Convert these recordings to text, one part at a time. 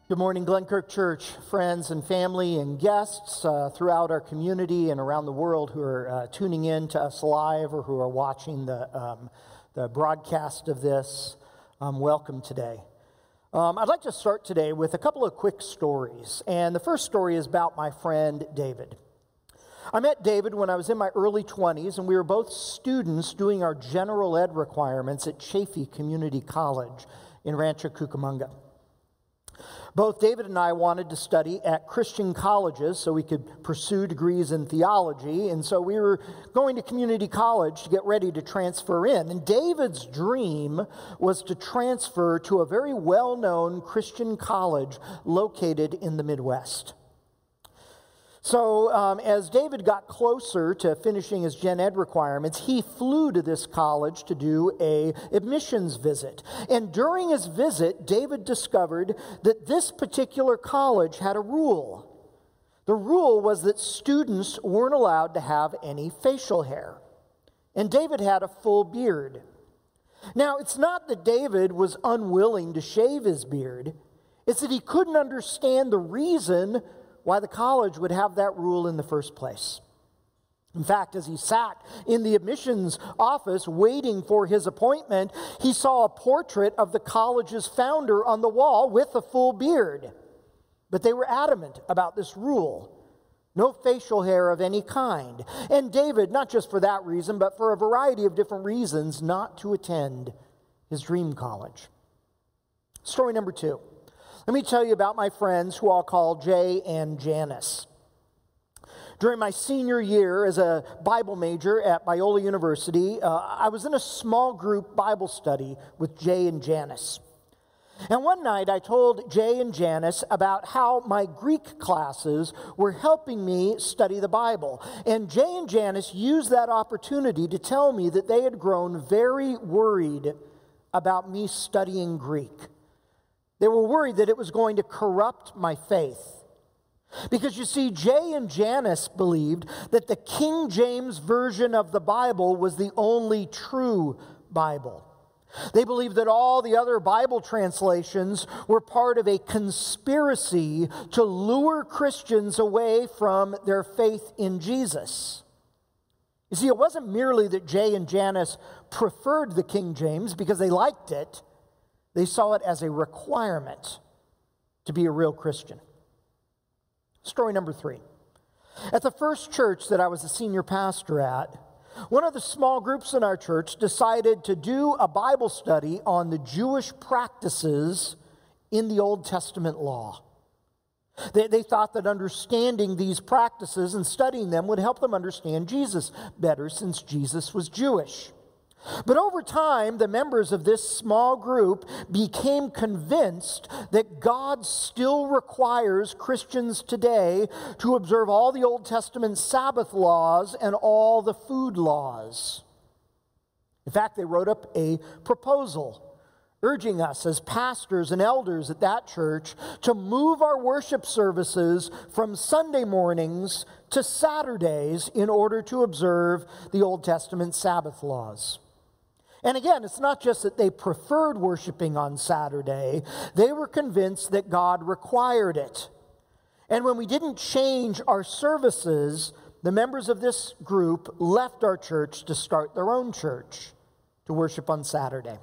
Good morning, Glenkirk Church, friends and family and guests throughout our community and around the world who are tuning in to us live or who are watching the broadcast of this. Welcome today. I'd like to start today with a couple of quick stories. And the first story is about my friend David. I met David when I was in my early 20s, and we were both students doing our general ed requirements at Chaffey Community College in Rancho Cucamonga. Both David and I wanted to study at Christian colleges so we could pursue degrees in theology, and so we were going to community college to get ready to transfer in. And David's dream was to transfer to a very well-known Christian college located in the Midwest. So as David got closer to finishing his gen ed requirements, he flew to this college to do an admissions visit. And during his visit, David discovered that this particular college had a rule. The rule was that students weren't allowed to have any facial hair. And David had a full beard. Now, it's not that David was unwilling to shave his beard. It's that he couldn't understand the reason why the college would have that rule in the first place. In fact, as he sat in the admissions office waiting for his appointment, he saw a portrait of the college's founder on the wall with a full beard. But they were adamant about this rule. No facial hair of any kind. And David, not just for that reason, but for a variety of different reasons, not to attend his dream college. Story number 2. Let me tell you about my friends who I'll call Jay and Janice. During my senior year as a Bible major at Biola University, I was in a small group Bible study with Jay and Janice. And one night I told Jay and Janice about how my Greek classes were helping me study the Bible. And Jay and Janice used that opportunity to tell me that they had grown very worried about me studying Greek. They were worried that it was going to corrupt my faith. Because you see, Jay and Janice believed that the King James Version of the Bible was the only true Bible. They believed that all the other Bible translations were part of a conspiracy to lure Christians away from their faith in Jesus. You see, it wasn't merely that Jay and Janice preferred the King James because they liked it. They saw it as a requirement to be a real Christian. Story number 3. At the first church that I was a senior pastor at, one of the small groups in our church decided to do a Bible study on the Jewish practices in the Old Testament law. They thought that understanding these practices and studying them would help them understand Jesus better, since Jesus was Jewish. But over time, the members of this small group became convinced that God still requires Christians today to observe all the Old Testament Sabbath laws and all the food laws. In fact, they wrote up a proposal urging us as pastors and elders at that church to move our worship services from Sunday mornings to Saturdays in order to observe the Old Testament Sabbath laws. And again, it's not just that they preferred worshiping on Saturday. They were convinced that God required it. And when we didn't change our services, the members of this group left our church to start their own church to worship on Saturday.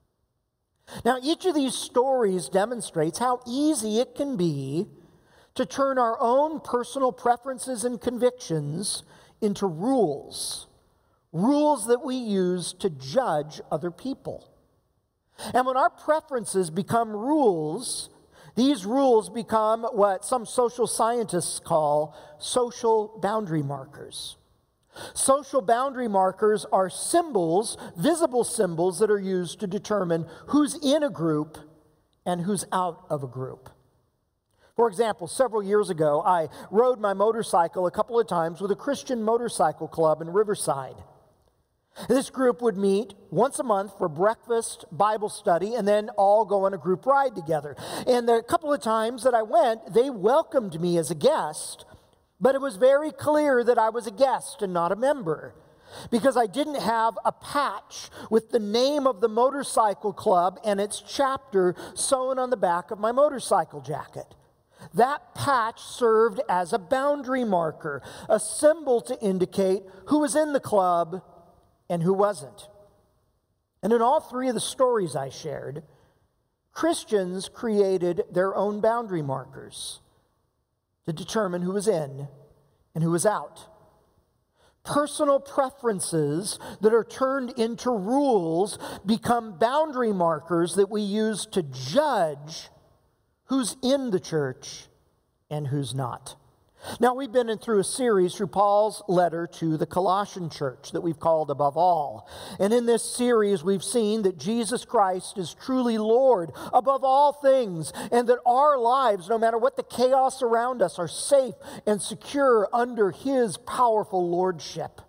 Now, each of these stories demonstrates how easy it can be to turn our own personal preferences and convictions into rules that we use to judge other people. And when our preferences become rules, these rules become what some social scientists call social boundary markers. Social boundary markers are symbols, visible symbols, that are used to determine who's in a group and who's out of a group. For example, several years ago, I rode my motorcycle a couple of times with a Christian motorcycle club in Riverside. This group would meet once a month for breakfast, Bible study, and then all go on a group ride together. And the couple of times that I went, they welcomed me as a guest, but it was very clear that I was a guest and not a member. because I didn't have a patch with the name of the motorcycle club and its chapter sewn on the back of my motorcycle jacket. That patch served as a boundary marker, a symbol to indicate who was in the club and who wasn't. And in all three of the stories I shared, Christians created their own boundary markers to determine who was in and who was out. Personal preferences that are turned into rules become boundary markers that we use to judge who's in the church and who's not. Now, we've been through a series through Paul's letter to the Colossian church that we've called Above All. And in this series, we've seen that Jesus Christ is truly Lord above all things, and that our lives, no matter what the chaos around us, are safe and secure under His powerful lordship.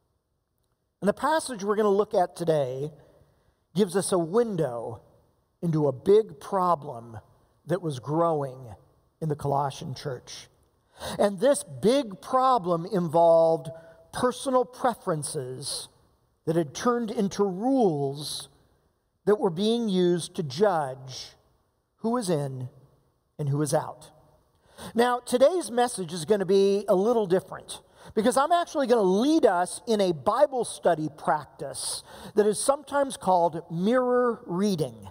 And the passage we're going to look at today gives us a window into a big problem that was growing in the Colossian church. And this big problem involved personal preferences that had turned into rules that were being used to judge who was in and who was out. Now, today's message is going to be a little different, because I'm actually going to lead us in a Bible study practice that is sometimes called mirror reading.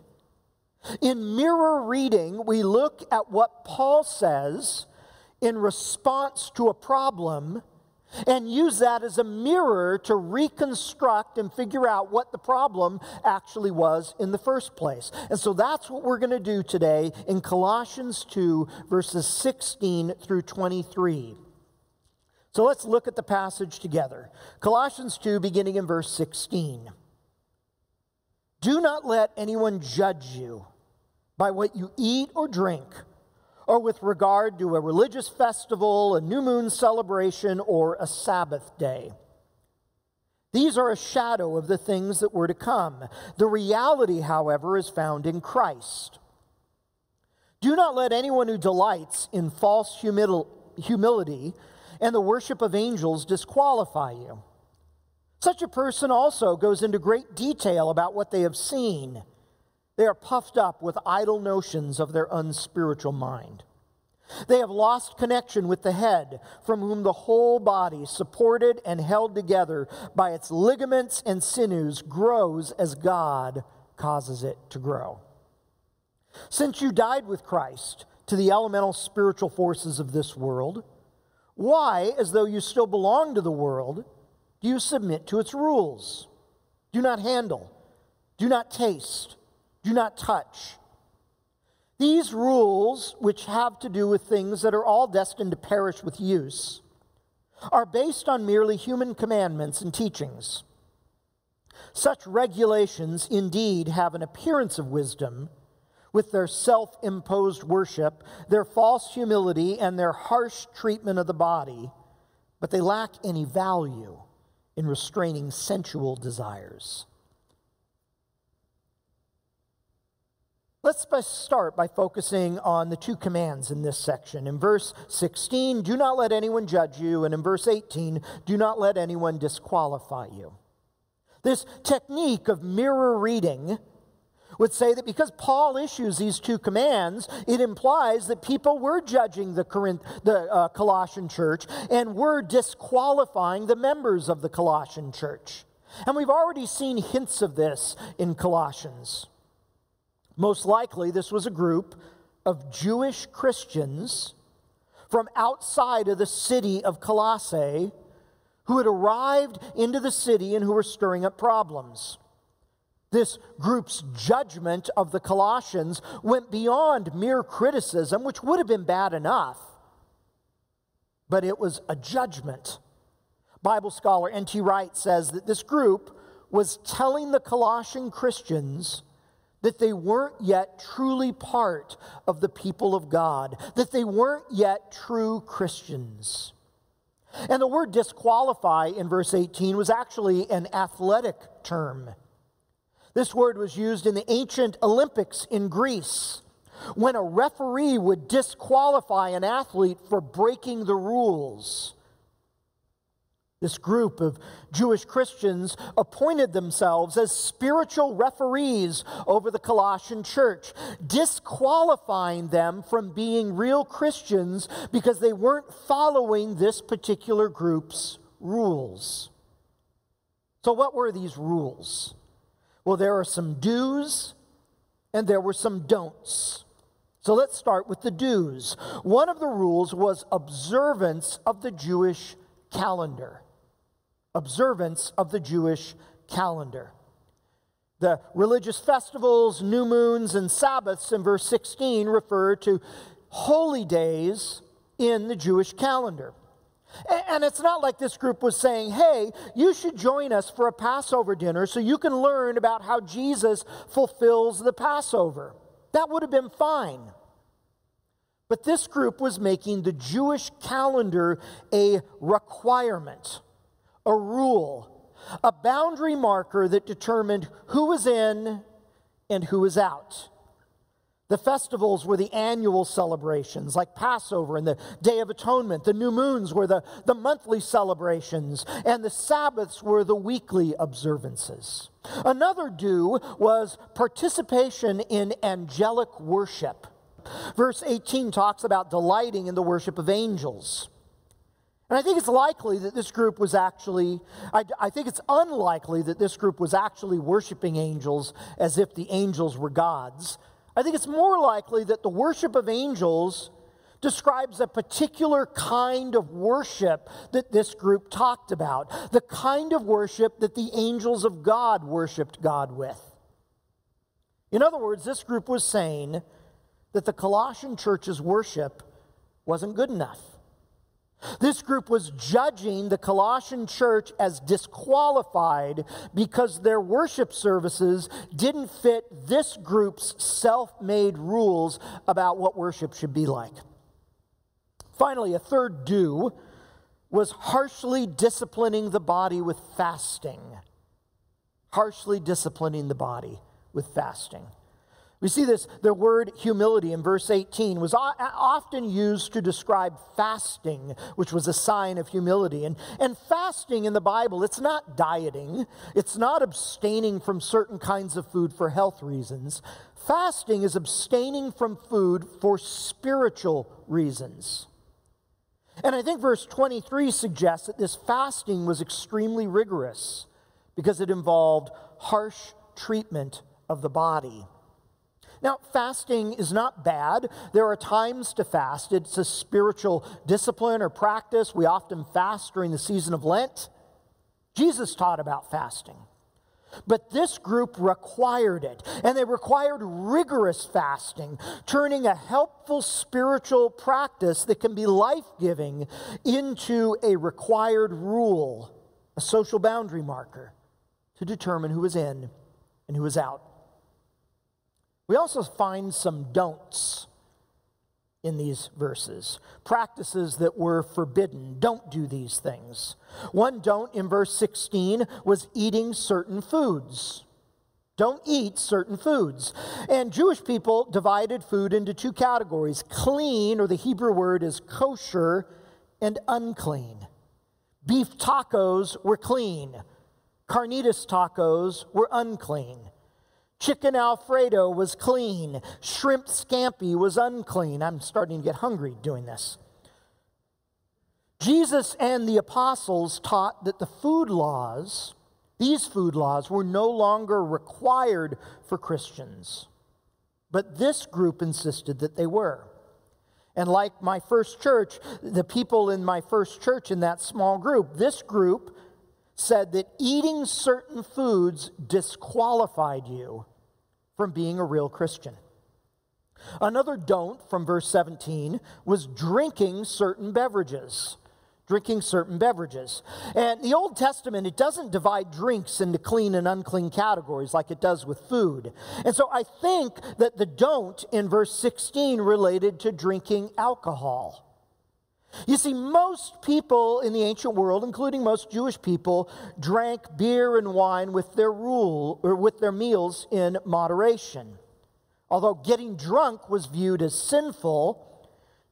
In mirror reading, we look at what Paul says in response to a problem and use that as a mirror to reconstruct and figure out what the problem actually was in the first place. And so that's what we're going to do today in Colossians 2, verses 16 through 23. So let's look at the passage together. Colossians 2, beginning in verse 16. Do not let anyone judge you by what you eat or drink, or with regard to a religious festival, a new moon celebration, or a Sabbath day. These are a shadow of the things that were to come. The reality, however, is found in Christ. Do not let anyone who delights in false humility and the worship of angels disqualify you. Such a person also goes into great detail about what they have seen. They are puffed up with idle notions of their unspiritual mind. They have lost connection with the head, from whom the whole body, supported and held together by its ligaments and sinews, grows as God causes it to grow. Since you died with Christ to the elemental spiritual forces of this world, why, as though you still belong to the world, do you submit to its rules? Do not handle, do not taste, do not touch. These rules, which have to do with things that are all destined to perish with use, are based on merely human commandments and teachings. Such regulations indeed have an appearance of wisdom, with their self-imposed worship, their false humility, and their harsh treatment of the body, but they lack any value in restraining sensual desires. Let's start by focusing on the two commands in this section. In verse 16, do not let anyone judge you, and in verse 18, do not let anyone disqualify you. This technique of mirror reading would say that because Paul issues these two commands, it implies that people were judging the Colossian church and were disqualifying the members of the Colossian church. And we've already seen hints of this in Colossians. Most likely, this was a group of Jewish Christians from outside of the city of Colossae who had arrived into the city and who were stirring up problems. This group's judgment of the Colossians went beyond mere criticism, which would have been bad enough, but it was a judgment. Bible scholar N.T. Wright says that this group was telling the Colossian Christians that they weren't yet truly part of the people of God, that they weren't yet true Christians. And the word disqualify in verse 18 was actually an athletic term. This word was used in the ancient Olympics in Greece, when a referee would disqualify an athlete for breaking the rules. This group of Jewish Christians appointed themselves as spiritual referees over the Colossian church, disqualifying them from being real Christians because they weren't following this particular group's rules. So what were these rules? Well, there are some do's and there were some don'ts. So let's start with the do's. One of the rules was observance of the Jewish calendar. Observance of the Jewish calendar. The religious festivals, new moons, and Sabbaths in verse 16 refer to holy days in the Jewish calendar. And it's not like this group was saying, hey, you should join us for a Passover dinner so you can learn about how Jesus fulfills the Passover. That would have been fine. But this group was making the Jewish calendar a requirement, a rule, a boundary marker that determined who was in and who was out. The festivals were the annual celebrations like Passover and the Day of Atonement. The new moons were the monthly celebrations, and the Sabbaths were the weekly observances. Another do was participation in angelic worship. Verse 18 talks about delighting in the worship of angels. And I think it's likely that this group was actually, I think it's unlikely that this group was actually worshiping angels as if the angels were gods. I think it's more likely that the worship of angels describes a particular kind of worship that this group talked about, the kind of worship that the angels of God worshiped God with. In other words, this group was saying that the Colossian church's worship wasn't good enough. This group was judging the Colossian church as disqualified because their worship services didn't fit this group's self-made rules about what worship should be like. Finally, a third do was harshly disciplining the body with fasting. Harshly disciplining the body with fasting. We see this, the word humility in verse 18 was often used to describe fasting, which was a sign of humility. And fasting in the Bible, it's not dieting. It's not abstaining from certain kinds of food for health reasons. Fasting is abstaining from food for spiritual reasons. And I think verse 23 suggests that this fasting was extremely rigorous because it involved harsh treatment of the body. Now, fasting is not bad. There are times to fast. It's a spiritual discipline or practice. We often fast during the season of Lent. Jesus taught about fasting. But this group required it, and they required rigorous fasting, turning a helpful spiritual practice that can be life-giving into a required rule, a social boundary marker, to determine who is in and who is out. We also find some don'ts in these verses, practices that were forbidden. Don't do these things. One don't in verse 16 was eating certain foods. Don't eat certain foods. And Jewish people divided food into two categories, clean, or the Hebrew word is kosher, and unclean. Beef tacos were clean. Carnitas tacos were unclean. Chicken Alfredo was clean. Shrimp scampi was unclean. I'm starting to get hungry doing this. Jesus and the apostles taught that the food laws, these food laws, were no longer required for Christians. But this group insisted that they were. And like my first church, the people in my first church in that small group, this group said that eating certain foods disqualified you from being a real Christian. Another don't from verse 17 was drinking certain beverages. Drinking certain beverages. And the Old Testament, it doesn't divide drinks into clean and unclean categories like it does with food. And so I think that the don't in verse 16 related to drinking alcohol. You see, most people in the ancient world, including most Jewish people, drank beer and wine with their meals in moderation. Although getting drunk was viewed as sinful,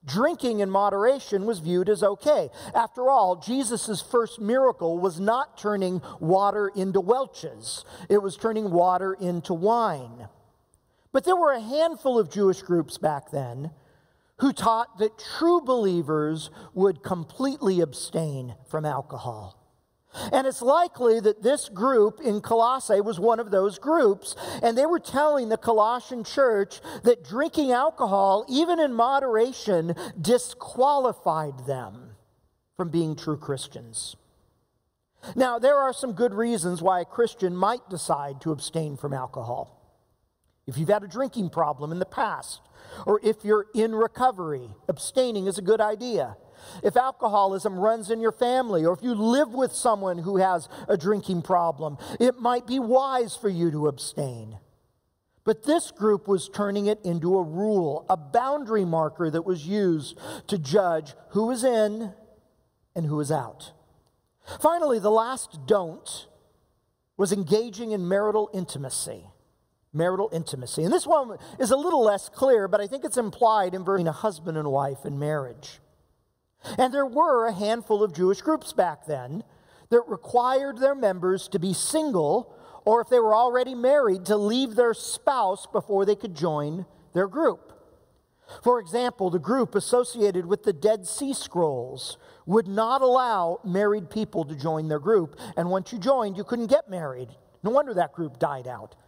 Drinking in moderation was viewed as okay. After all, Jesus' first miracle was not turning water into Welch's. It was turning water into wine. But there were a handful of Jewish groups back then who taught that true believers would completely abstain from alcohol. And it's likely that this group in Colossae was one of those groups, and they were telling the Colossian church that drinking alcohol, even in moderation, disqualified them from being true Christians. Now, there are some good reasons why a Christian might decide to abstain from alcohol. If you've had a drinking problem in the past, or if you're in recovery, abstaining is a good idea. If alcoholism runs in your family, or if you live with someone who has a drinking problem, it might be wise for you to abstain. But this group was turning it into a rule, a boundary marker that was used to judge who is in and who is out. Finally, the last don't was engaging in marital intimacy. Marital intimacy. And this one is a little less clear, but I think it's implied in a husband and wife in marriage. And there were a handful of Jewish groups back then that required their members to be single, or if they were already married, to leave their spouse before they could join their group. For example, the group associated with the Dead Sea Scrolls would not allow married people to join their group, and once you joined, you couldn't get married. No wonder that group died out.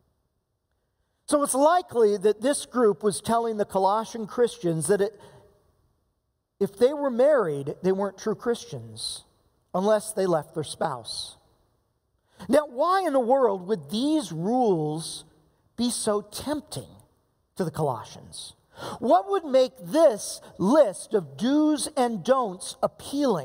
So it's likely that this group was telling the Colossian Christians that if they were married, they weren't true Christians unless they left their spouse. Now, why in the world would these rules be so tempting to the Colossians? What would make this list of do's and don'ts appealing?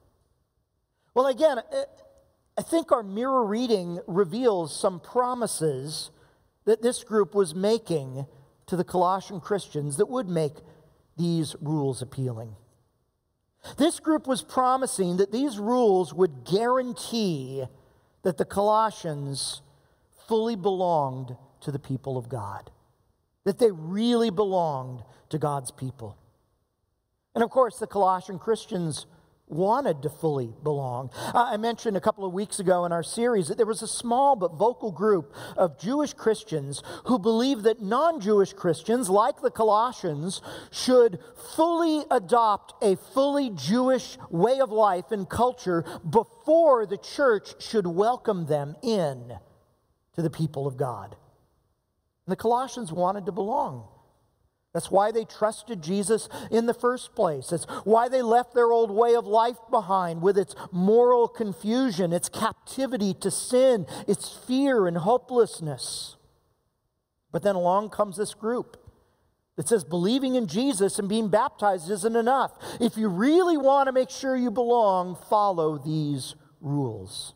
Well, again, I think our mirror reading reveals some promises that this group was making to the Colossian Christians that would make these rules appealing. This group was promising that these rules would guarantee that the Colossians fully belonged to the people of God, that they really belonged to God's people. And of course, the Colossian Christians wanted to fully belong. I mentioned a couple of weeks ago in our series that there was a small but vocal group of Jewish Christians who believed that non-Jewish Christians, like the Colossians, should fully adopt a fully Jewish way of life and culture before the church should welcome them in to the people of God. And the Colossians wanted to belong. That's why they trusted Jesus in the first place. That's why they left their old way of life behind with its moral confusion, its captivity to sin, its fear and hopelessness. But then along comes this group that says believing in Jesus and being baptized isn't enough. If you really want to make sure you belong, follow these rules.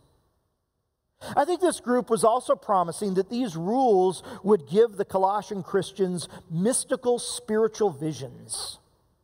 I think this group was also promising that these rules would give the Colossian Christians mystical spiritual visions.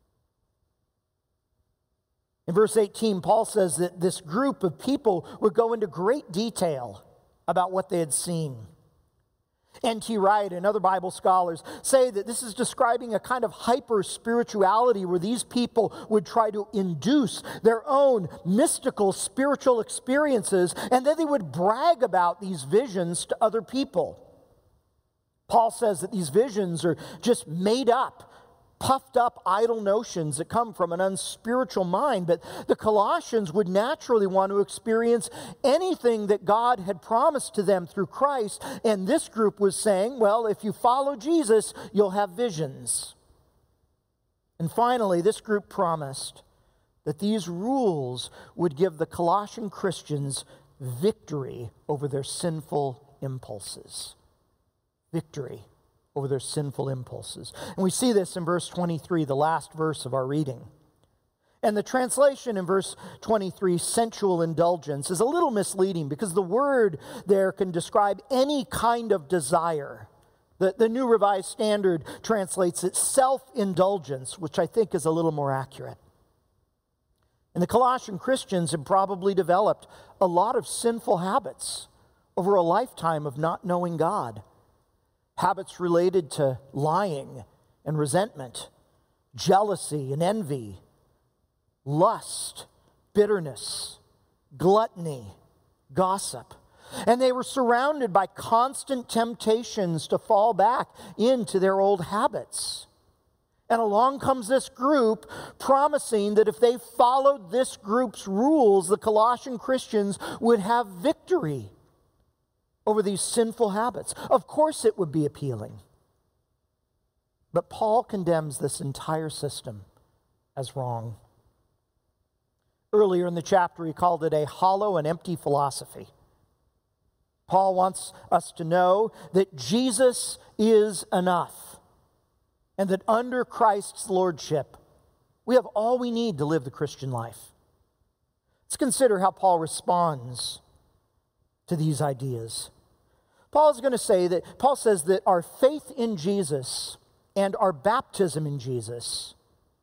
In verse 18, Paul says that this group of people would go into great detail about what they had seen. N.T. Wright and other Bible scholars say that this is describing a kind of hyper-spirituality where these people would try to induce their own mystical spiritual experiences, and then they would brag about these visions to other people. Paul says that these visions are just made up, puffed up idle notions that come from an unspiritual mind, but the Colossians would naturally want to experience anything that God had promised to them through Christ, and this group was saying, well, if you follow Jesus, you'll have visions. And finally, this group promised that these rules would give the Colossian Christians victory over their sinful impulses. Victory over their sinful impulses. And we see this in verse 23, the last verse of our reading. And the translation in verse 23, sensual indulgence, is a little misleading because the word there can describe any kind of desire. The New Revised Standard translates it self-indulgence, which I think is a little more accurate. And the Colossian Christians had probably developed a lot of sinful habits over a lifetime of not knowing God. Habits related to lying and resentment, jealousy and envy, lust, bitterness, gluttony, gossip. And they were surrounded by constant temptations to fall back into their old habits. And along comes this group promising that if they followed this group's rules, the Colossian Christians would have victory over these sinful habits. Of course it would be appealing. But Paul condemns this entire system as wrong. Earlier in the chapter, he called it a hollow and empty philosophy. Paul wants us to know that Jesus is enough, and that under Christ's lordship, we have all we need to live the Christian life. Let's consider how Paul responds to these ideas. Paul says that our faith in Jesus and our baptism in Jesus,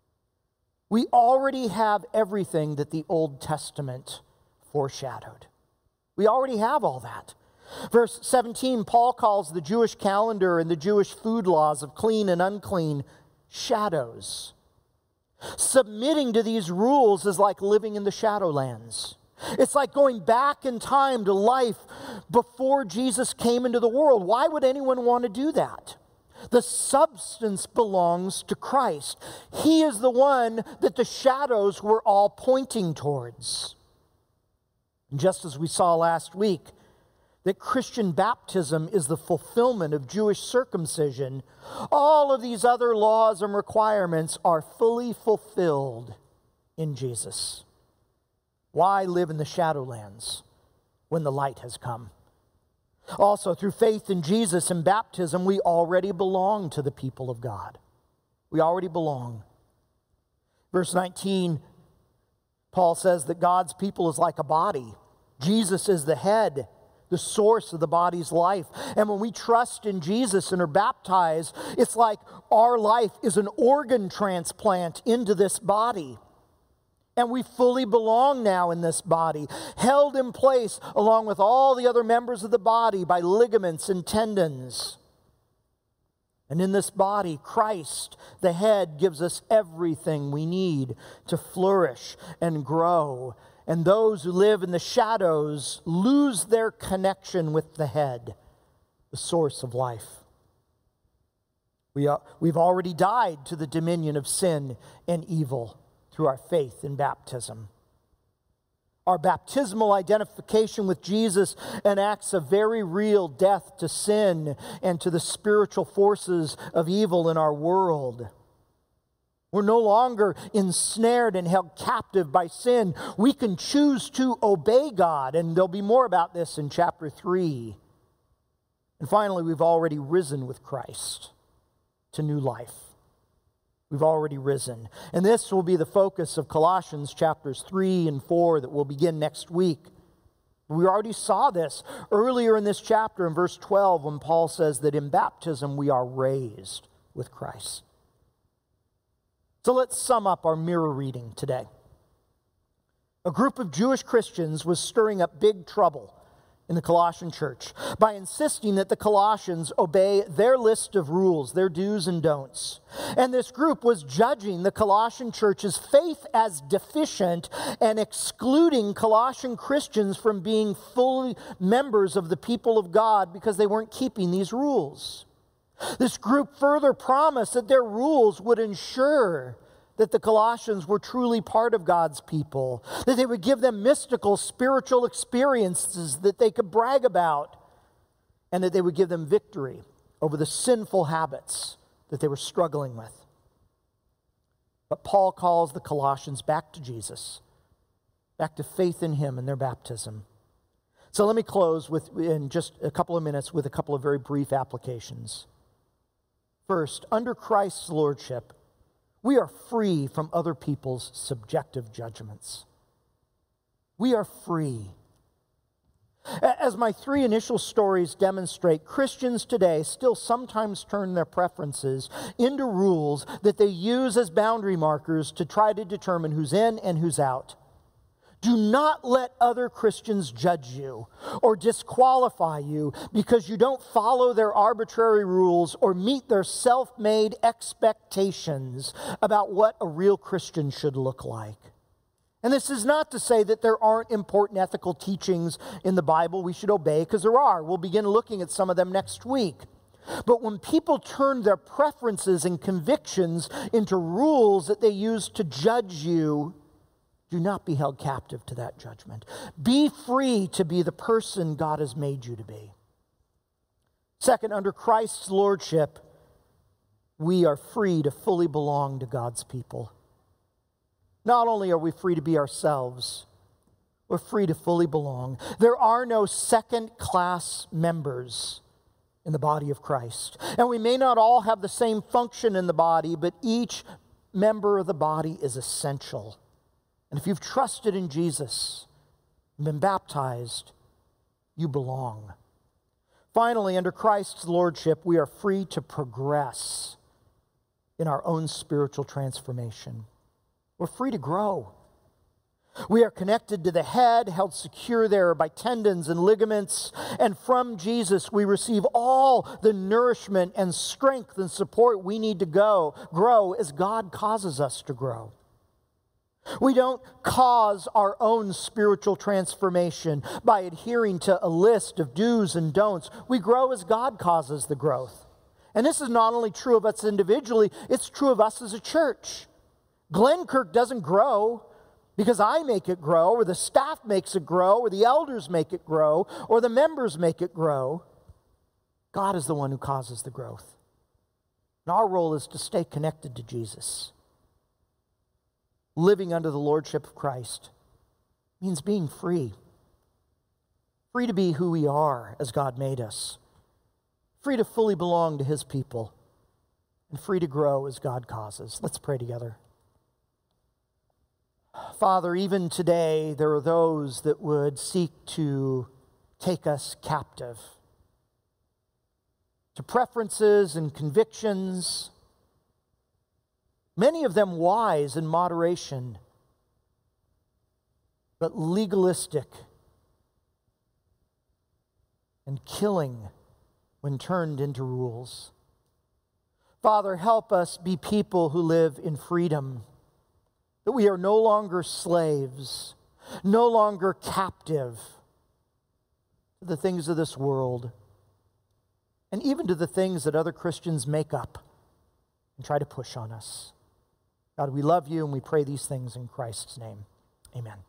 we already have everything that the Old Testament foreshadowed. We already have all that. Verse 17, Paul calls the Jewish calendar and the Jewish food laws of clean and unclean shadows. Submitting to these rules is like living in the shadowlands. It's like going back in time to life before Jesus came into the world. Why would anyone want to do that? The substance belongs to Christ. He is the one that the shadows were all pointing towards. And just as we saw last week, that Christian baptism is the fulfillment of Jewish circumcision, all of these other laws and requirements are fully fulfilled in Jesus. Why live in the shadowlands when the light has come? Also, through faith in Jesus and baptism, we already belong to the people of God. We already belong. Verse 19, Paul says that God's people is like a body. Jesus is the head, the source of the body's life. And when we trust in Jesus and are baptized, it's like our life is an organ transplant into this body. And we fully belong now in this body, held in place along with all the other members of the body by ligaments and tendons. And in this body, Christ, the head, gives us everything we need to flourish and grow. And those who live in the shadows lose their connection with the head, the source of life. We've already died to the dominion of sin and evil through our faith in baptism. Our baptismal identification with Jesus enacts a very real death to sin and to the spiritual forces of evil in our world. We're no longer ensnared and held captive by sin. We can choose to obey God, and there'll be more about this in chapter 3. And finally, we've already risen with Christ to new life. We've already risen. And this will be the focus of Colossians chapters 3 and 4 that will begin next week. We already saw this earlier in this chapter in verse 12 when Paul says that in baptism we are raised with Christ. So let's sum up our mirror reading today. A group of Jewish Christians was stirring up big trouble in the Colossian church by insisting that the Colossians obey their list of rules, their do's and don'ts. And this group was judging the Colossian church's faith as deficient and excluding Colossian Christians from being fully members of the people of God because they weren't keeping these rules. This group further promised that their rules would ensure that the Colossians were truly part of God's people, that they would give them mystical, spiritual experiences that they could brag about, and that they would give them victory over the sinful habits that they were struggling with. But Paul calls the Colossians back to Jesus, back to faith in Him and their baptism. So let me close in just a couple of minutes with a couple of very brief applications. First, under Christ's lordship, we are free from other people's subjective judgments. We are free. As my three initial stories demonstrate, Christians today still sometimes turn their preferences into rules that they use as boundary markers to try to determine who's in and who's out. Do not let other Christians judge you or disqualify you because you don't follow their arbitrary rules or meet their self-made expectations about what a real Christian should look like. And this is not to say that there aren't important ethical teachings in the Bible we should obey, because there are. We'll begin looking at some of them next week. But when people turn their preferences and convictions into rules that they use to judge you, do not be held captive to that judgment. Be free to be the person God has made you to be. Second, under Christ's lordship, we are free to fully belong to God's people. Not only are we free to be ourselves, we're free to fully belong. There are no second-class members in the body of Christ. And we may not all have the same function in the body, but each member of the body is essential. And if you've trusted in Jesus and been baptized, you belong. Finally, under Christ's lordship, we are free to progress in our own spiritual transformation. We're free to grow. We are connected to the head, held secure there by tendons and ligaments. And from Jesus, we receive all the nourishment and strength and support we need to grow as God causes us to grow. We don't cause our own spiritual transformation by adhering to a list of do's and don'ts. We grow as God causes the growth. And this is not only true of us individually, it's true of us as a church. Glenkirk doesn't grow because I make it grow, or the staff makes it grow, or the elders make it grow, or the members make it grow. God is the one who causes the growth. And our role is to stay connected to Jesus. Living under the lordship of Christ means being free. Free to be who we are as God made us. Free to fully belong to His people. And free to grow as God causes. Let's pray together. Father, even today, there are those that would seek to take us captive to preferences and convictions, many of them wise in moderation, but legalistic and killing when turned into rules. Father, help us be people who live in freedom, that we are no longer slaves, no longer captive to the things of this world, and even to the things that other Christians make up and try to push on us. God, we love you and we pray these things in Christ's name. Amen.